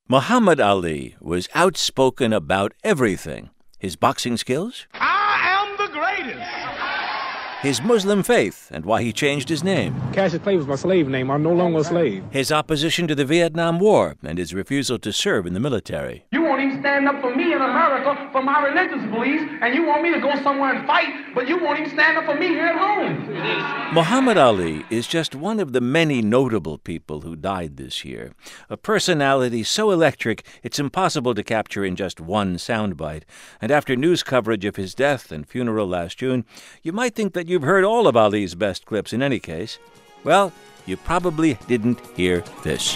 Muhammad Ali was outspoken about everything. His boxing skills, I am the greatest. his Muslim faith and why he changed his name, Cassius Clay was my slave name. I'm no longer a slave. his opposition to the Vietnam War and his refusal to serve in the military. You won't even stand up for me in America for my religious beliefs, and you want me to go somewhere and fight, but you won't even stand up for me here at home. Muhammad Ali is just one of the many notable people who died this year. A personality so electric it's impossible to capture in just one soundbite. And after news coverage of his death and funeral last June, you might think that you've heard all of Ali's best clips in any case. Well, you probably didn't hear this.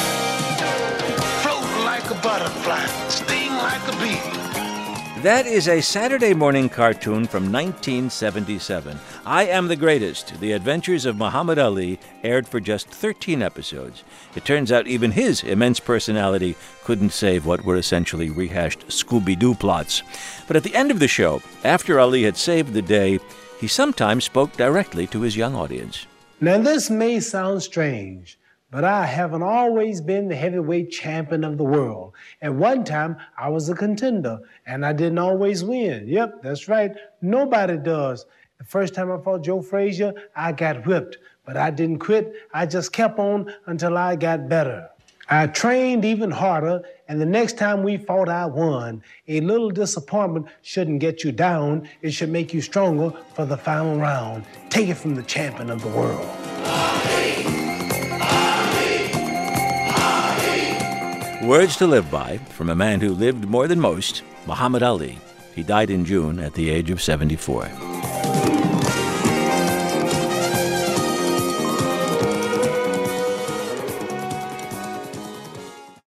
Float like a butterfly, sting like a bee. That is a Saturday morning cartoon from 1977. I Am the Greatest, The Adventures of Muhammad Ali, aired for just 13 episodes. It turns out even his immense personality couldn't save what were essentially rehashed Scooby-Doo plots. But at the end of the show, after Ali had saved the day, he sometimes spoke directly to his young audience. Now, this may sound strange, but I haven't always been the heavyweight champion of the world. At one time, I was a contender, and I didn't always win. Yep, that's right. Nobody does. The first time I fought Joe Frazier, I got whipped, but I didn't quit. I just kept on until I got better. I trained even harder, and the next time we fought, I won. A little disappointment shouldn't get you down. It should make you stronger for the final round. Take it from the champion of the world. Words to live by from a man who lived more than most, Muhammad Ali. He died in June at the age of 74.